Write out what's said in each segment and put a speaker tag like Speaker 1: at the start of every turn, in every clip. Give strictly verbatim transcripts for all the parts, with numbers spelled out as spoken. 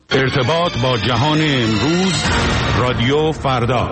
Speaker 1: ارتباط با جهان امروز، رادیو فردا.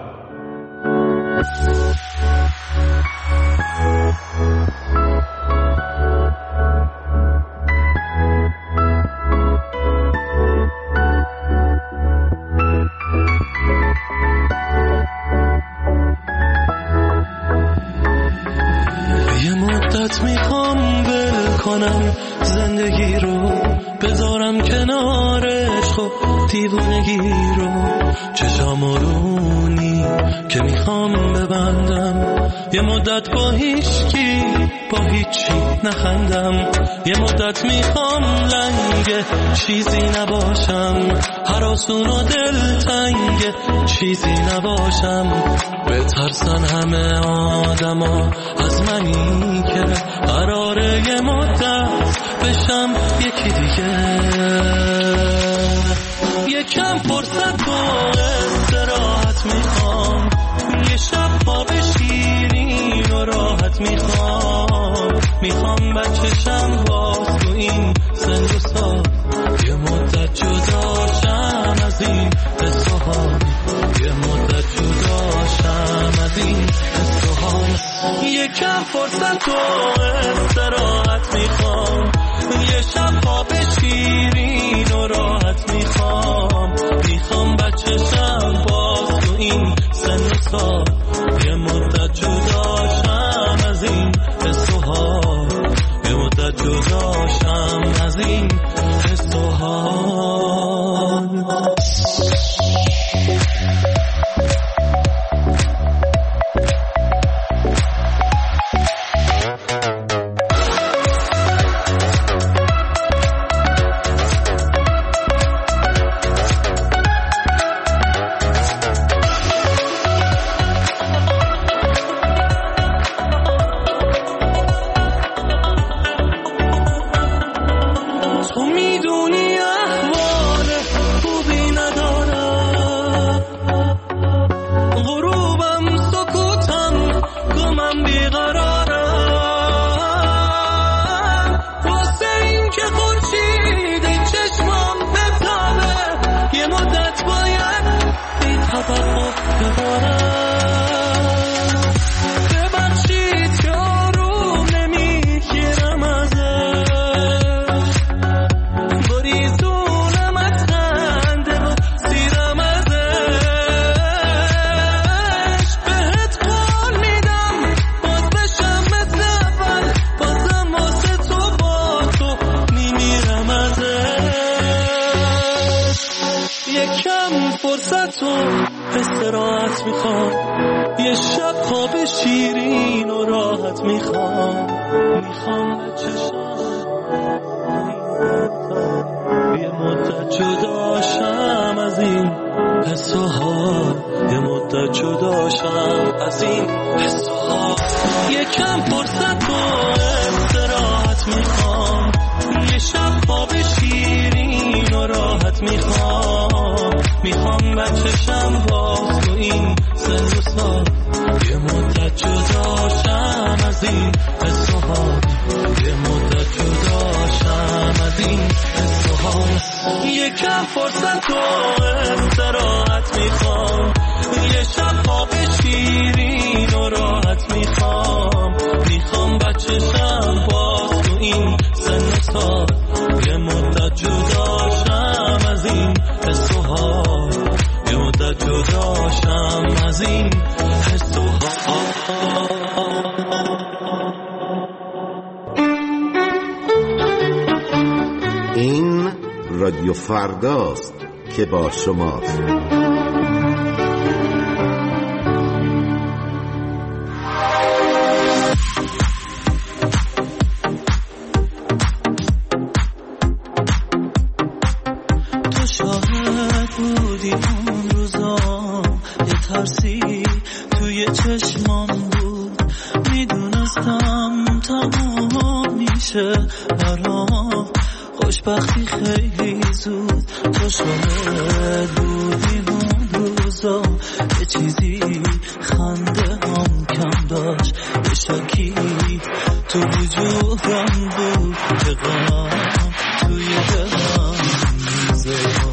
Speaker 2: یه مدت میخوام ول کنم زندگی رو، بذارم کنارش خب دیوونگی رو، چشام رونی که میخوام ببندم، یه مدت با هیچکی با هیچی نخندم، یه مدت میخوام لنگ چیزی نباشم، هراسون و دلتنگ چیزی نباشم، بترسن همه آدما از منی که قراره یه مدت بشم یکی دیگه. یکم فرصت و استراحت میخوام، یه شب خواب شیرین و راحت میخوام، میخوام بچشم باز تو این سن و سال، یه مدت جداشم از این حس و حال، یه مدت جداشم از این حس و حال. یکم فرصت و استراحت میخوام، یه شب خواب شیرین و راحت میخوام، میخوام بچشم باز تو این سن و سال، یه مدت جداشم از این حس و حال، یه مدت جداشم از این حس و حال.
Speaker 3: این رادیو فرداست که با شماست.
Speaker 2: تو شاهد بودی اون روزا، یه ترسی توی چشمام بود، میدونستم تمام میشه برام خوشبختی خیلی زود. تو شاهد بودی اون روزا، یه چیزی خنده هم کم داشت، یه شکی تو وجودم بود که غم توی دلم میزه.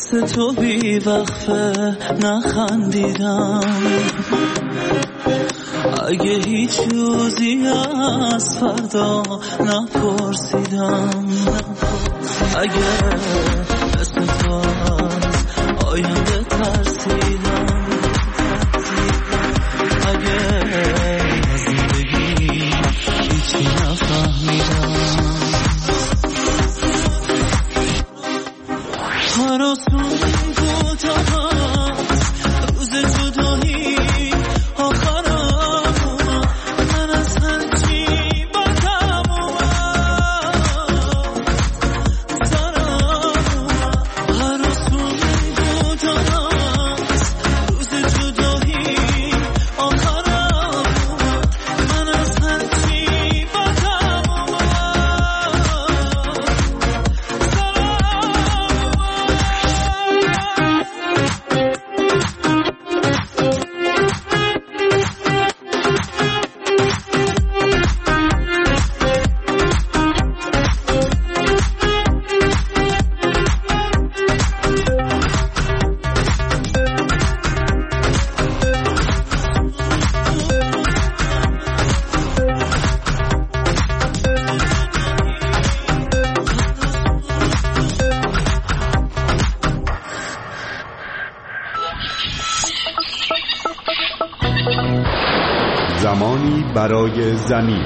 Speaker 2: واسه تو بی وقفه نخندیدم، اگه هیچ روزی از فردا نپرسیدم، اگه مثل تو از آینده ترسیدم، اگه از زندگی هیچی نفهمیدم، هر آسون کوتاه روز جدایی آخرم اومد، من از هرچی بدم اومد سرم اومد، هر آسون کوتاه روز جدایی آخرم اومد، من از هرچی بدم اومد سرم
Speaker 1: زمانی برای زمین.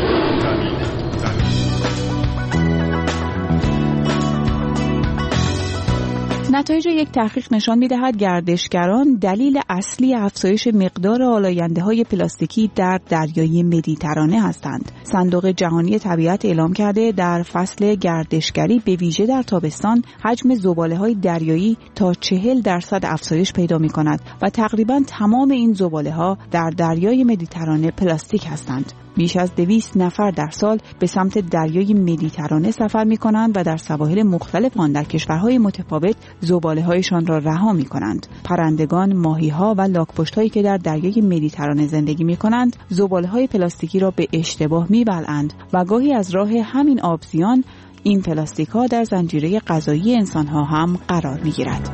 Speaker 4: نتایج یک تحقیق نشان می‌دهد گردشگران دلیل اصلی افزایش مقدار آلاینده‌های پلاستیکی در دریای مدیترانه هستند. صندوق جهانی طبیعت اعلام کرده در فصل گردشگری به ویژه در تابستان حجم زباله‌های دریایی تا چهل درصد افزایش پیدا می‌کند و تقریباً تمام این زباله‌ها در دریای مدیترانه پلاستیک هستند. بیش از دویست نفر در سال به سمت دریای مدیترانه سفر می‌کنند و در سواحل مختلف آن در کشورهای متفاوت زباله‌هایشان را رها می‌کنند. پرندگان، ماهی‌ها و لاک‌پشت‌هایی که در دریای مدیترانه زندگی می‌کنند، زباله‌های پلاستیکی را به اشتباه می‌بلعند و گاهی از راه همین آبزیان این پلاستیک‌ها در زنجیره غذایی انسان‌ها هم قرار می‌گیرد.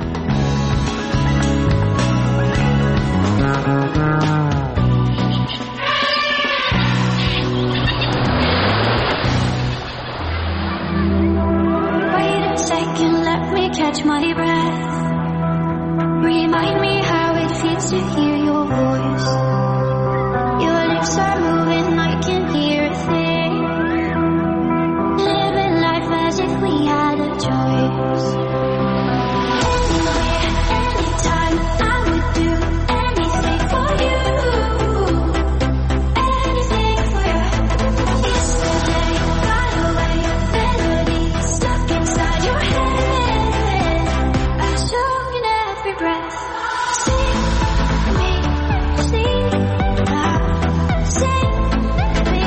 Speaker 5: Catch my breath. Remind me how it feels to hear your voice. Your lips are moving, I can hear a thing. Living life as if we had a choice. Anywhere, anytime, I would do anything for you. Anything for you. Yesterday got away, melody stuck inside your head. Breath. See me, see now. See me,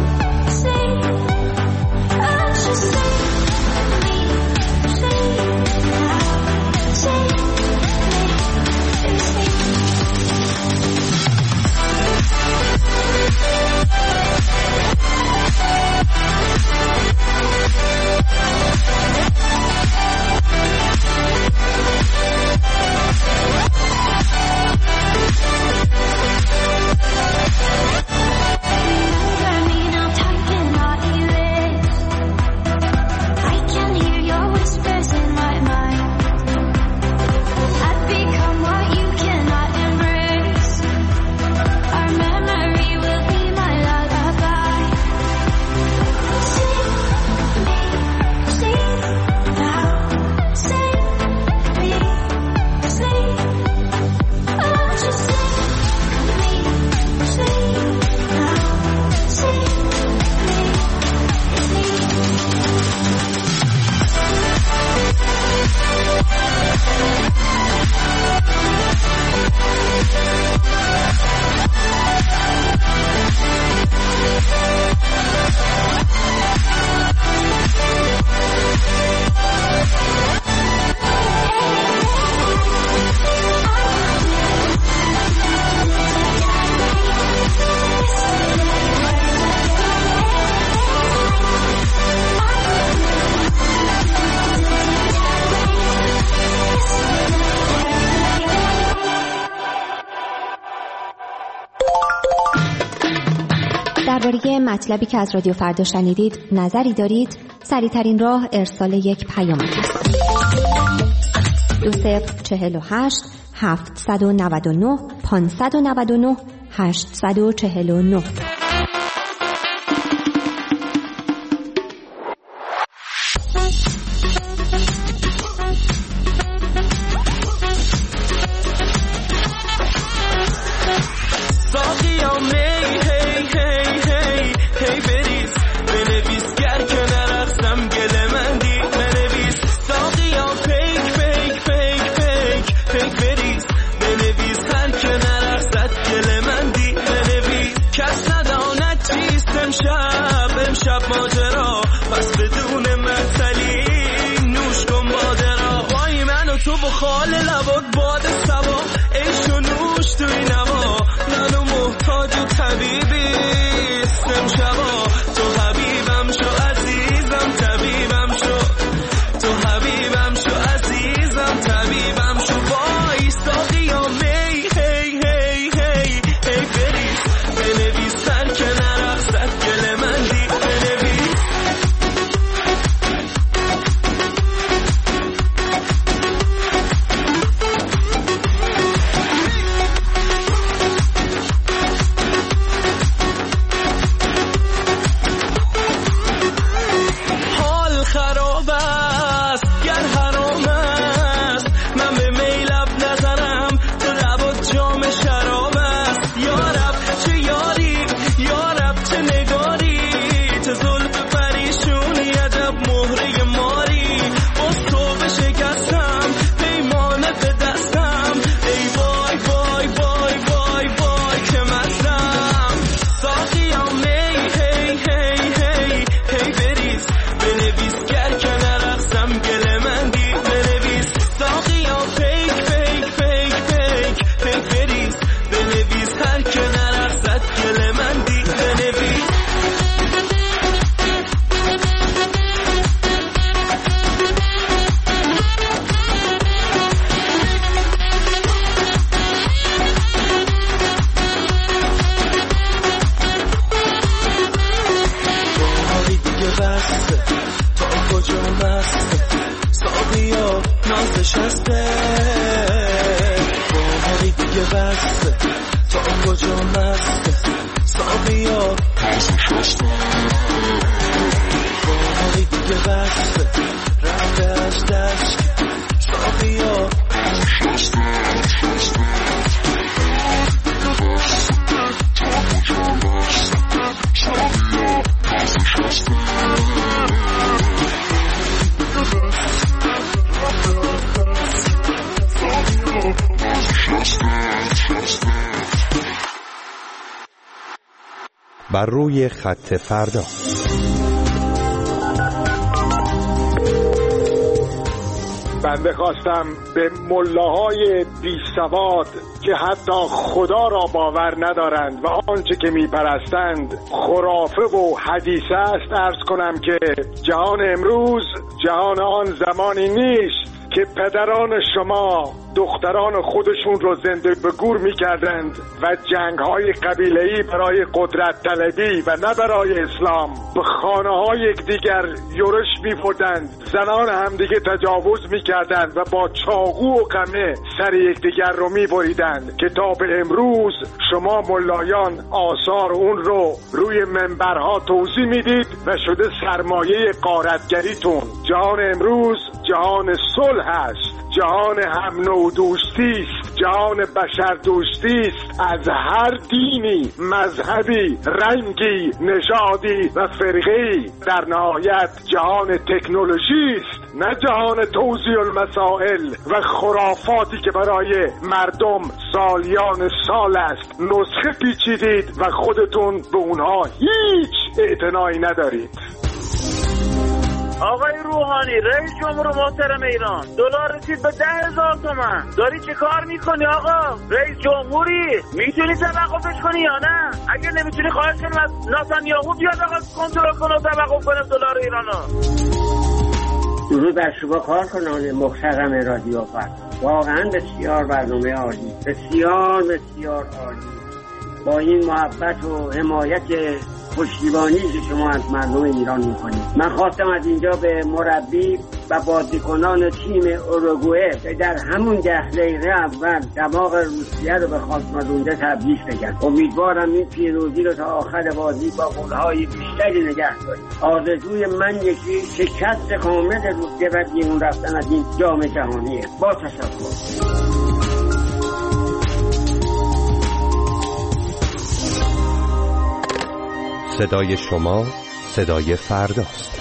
Speaker 5: see. Oh, just see me, see
Speaker 6: مطلبی که از رادیو فردا شنیدید نظری دارید، سریع‌ترین راه ارسال یک پیام است. دو صفر چهل و هشت هفتصد و نود و نه پانصد و نود و نه هشتصد و چهل و نه.
Speaker 2: ماجرا پس بدون مثلی نوش کن باده را، وای من و تو بخال لبات باد سبا، عیش و نوش توی نوا، منو محتاج و طبیبی سم شبا، تو حبیبم شو عزیزم طبیبم شو، تو حبیبم شو عزیزم طبیبم شو، وای ساقیا می هی هی هی هی بریز بنویس سر که نرقصد گل من دی بنویس. حال خراب است گر حرام است، من به می لب نزنم تو لبات جام شراب است، یارب چه یاری یارب چه نگاری، چه زلف پریشونی عجب مهره ماری، باز تو بشکستم پیمانه به دستم، ای وای وای وای وای وای که مستم، ساقیا می هی هی هی هی بریز بنویس گر که نرقصم گل من دی بنویس، ساقیا پیک پیک پیک پیک پیک بریز بنویس هر که نرقصد گل من دی بنویس. باقی دیگه بسته تا کجا مسته، ساقیا ناز نشسته، باقی دیگه بسته تا کجا مسته، ساقیا ناز نشسته، باقی دیگه بسته رفته از دست، ساقیا ناز نشسته نشسته، تا کجا مسته، ساقیا ناز نشسته.
Speaker 1: بر روی خط فردا.
Speaker 7: بنده خواستم به ملاهای بی سواد که حتی خدا را باور ندارند و آنچه که میپرستند خرافه و حدیثه است عرض کنم که جهان امروز جهان آن زمانی نیست که پدران شما دختران خودشون رو زنده به گور می‌کردند و جنگ‌های قبیله‌ای برای قدرت طلبی و نه برای اسلام به خانه‌های یکدیگر یورش می‌بردند، زنان همدیگه تجاوز می‌کردند و با چاقو و قمه سر یکدیگر رو می‌بریدند که تا به امروز شما ملایان آثار اون رو روی منبرها توضیح میدید و شده سرمایه غارتگریتون. جهان امروز جهان صلح است، جهان هم نوع دوستی است، جهان بشر دوستی است، از هر دینی، مذهبی، رنگی، نژادی و فرقه‌ای. در نهایت جهان تکنولوژی است، نه جهان توزیع المسائل و خرافاتی که برای مردم سالیان سال است نسخه پیچیدید و خودتون به اونها هیچ اعتنایی ندارید.
Speaker 8: آقای روحانی، رئیس جمهور محترم ایران، دلار رسید به ده هزار تومن. داری چه کار میکنی آقا؟ رئیس جمهوری، میتونی توقفش کنی یا نه؟ اگه نمیتونی خواهش کنیم از نتانیاهو بیاد آقا کنترل کنه و توقف کنه دلار ایرانو.
Speaker 9: درود بر شما کارکنان محترم رادیو فردا. واقعا بسیار برنامه عالی، بسیار بسیار عالی. با این محبت و حمایت پشتیبانی که شما از مردم ایران میکنید. من خواستم از اینجا به مربی و بازیکنان تیم اوروگوئه که در همون ده دقیقه اول دماغ روسیه رو به خاصمدونده تبریک بگم. امیدوارم این پیروزی رو تا آخر بازی با گل‌های بیشتری نگه داریم. آرزوی من یکی شکست کامل روسیه و بیرون رفتن از این جام جهانیه. با تشکر.
Speaker 10: صدای شما صدای فرداست.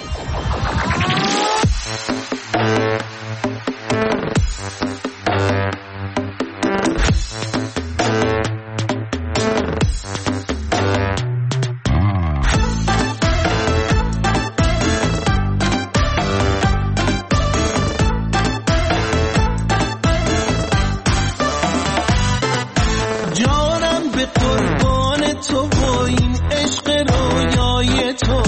Speaker 2: جانم به قربان تو و این عشق رویای تو،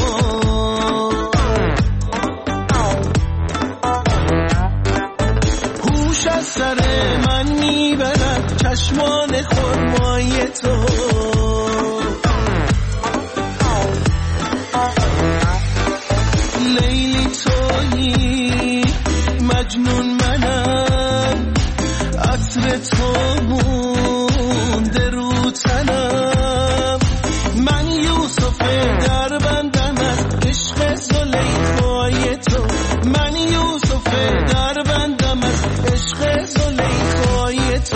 Speaker 2: هوش از سر من میبرد چشمان خرمای تو. لیلی تویی مجنون منم، عطر تو مونده رو تنم. من یوسف در بندم از عشق زلیخای تو. من یوسف در بندم از عشق زلیخای تو.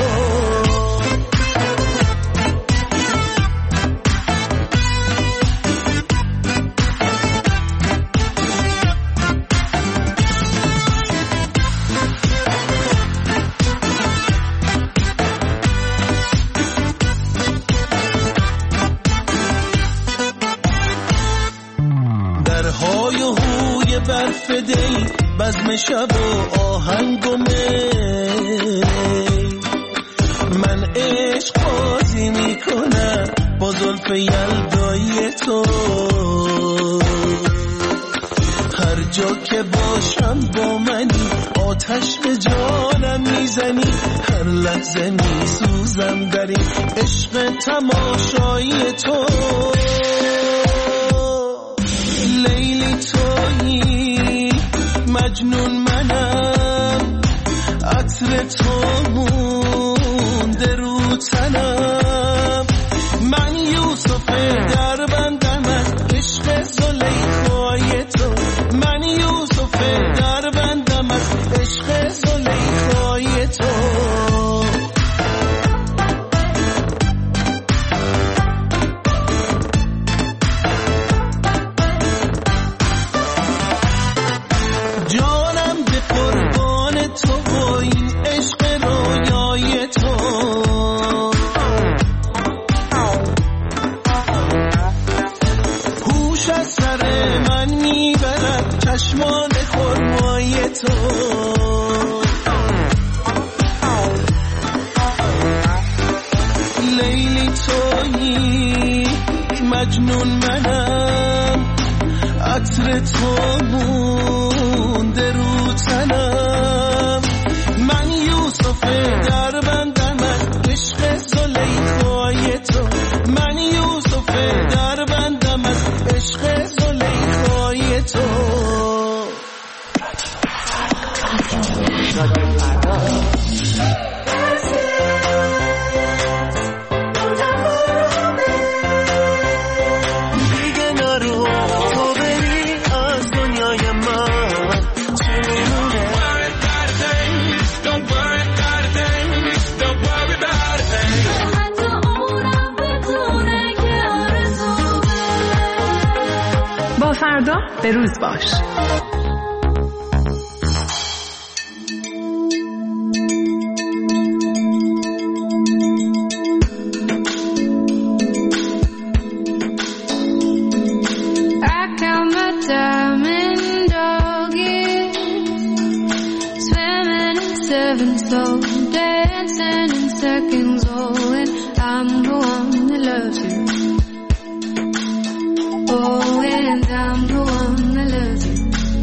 Speaker 2: درهای و هوی برف دی، بزم شب و آهنگ و می، من عشق بازی میکنم با زلف یلدای تو. هر جا که باشم با منی، آتش به جانم میزنی. هر لحظه میسوزم در این عشق تماشای تو. لیلی تویی مجنون منم، عطر تو مونده رو تنم. من یوسف در بندم از عشق زلیخای تو. من یوسف در بندم از عشق زلیخای تو. جانم به قربان تو و این عشق رویای تو. هوش از سر من میبرد چشمان خرمای تو. لیلی تویی مجنون منم، عطر تو مونده رو تنم. من یوسف در بندم از عشق زلیخای تو. من یوسف در بندم از عشق زلیخای تو. دیگه نرو تو بری از دنیای من. چونه
Speaker 11: با فردا به روز باش.
Speaker 5: So dancing in seconds, oh, and I'm the one that loves you. Oh, and I'm the one that loves you.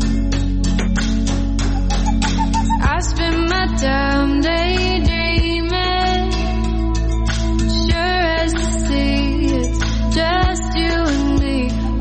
Speaker 5: I spend my time daydreaming, sure as the sea, it's just you and me.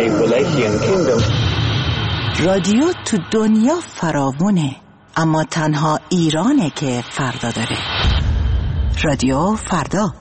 Speaker 12: Appalachian Kingdom.
Speaker 13: رادیو تو دنیا فراوونه، اما تنها ایرانه که فردا داره. رادیو فردا.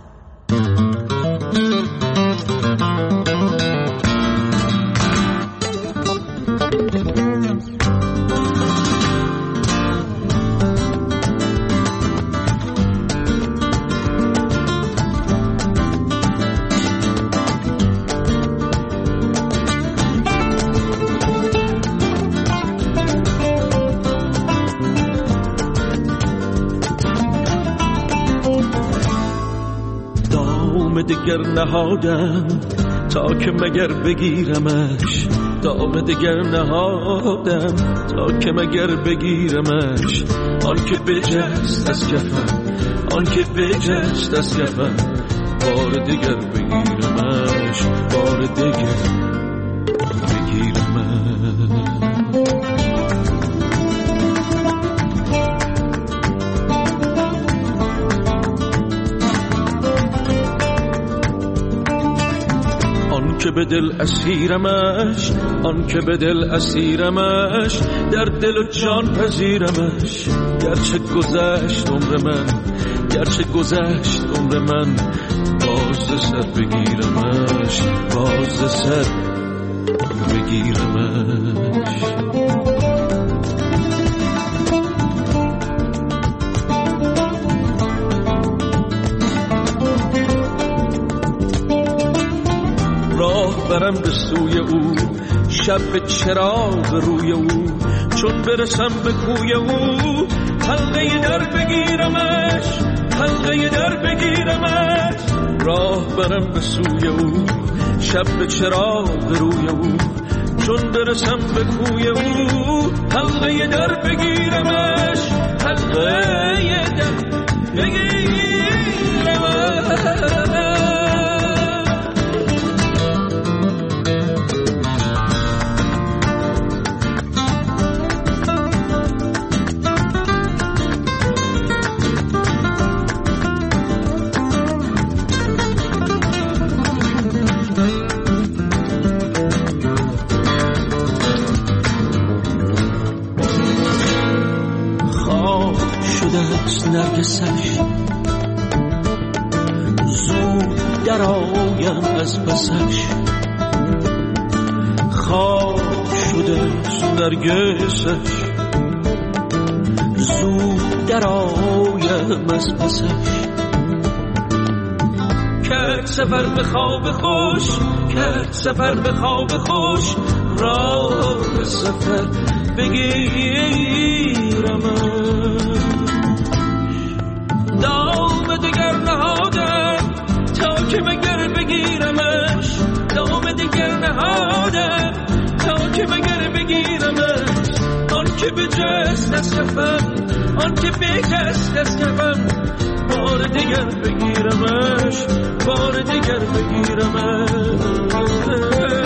Speaker 2: دگر نهادم تا که مگر بگیرمش، دام دگر نهادم تا که مگر بگیرمش. آن که بجست از کفم، آن که بجست از کفم، بار دگر بگیرمش، بار دگر بگیرمش. که به دل اسیرمش، آن که به دل اسیرمش، در دل و جان پذیرمش. گرچه گذشت عمر من، گرچه گذشت عمر من، باز سر بگیرمش، باز سر بگیرمش. برم به سوی او، شب به چراغ روی او، چون برسم به کوی او، حلقه در بگیرمش، حلقه در بگیرمش. راه برم به سوی او، شب به چراغ روی او، چون برسم به کوی او، حلقه در بگیرمش، حلقه در بگیرمش. نرگسش زود در آیم از پسش، خواب شده نرگسش زود در آیم از پسش. کرد سفر به خواب خوش، کرد سفر به خواب خوش، راه سفر بگیرمش. دام دگر نهادم تا که مگر بگیرمش، دام دگر نهادم تا که مگر بگیرمش. آن که بجست از کفم، آن که بجست از کفم، بار دگر بگیرمش، بار دگر بگیرمش.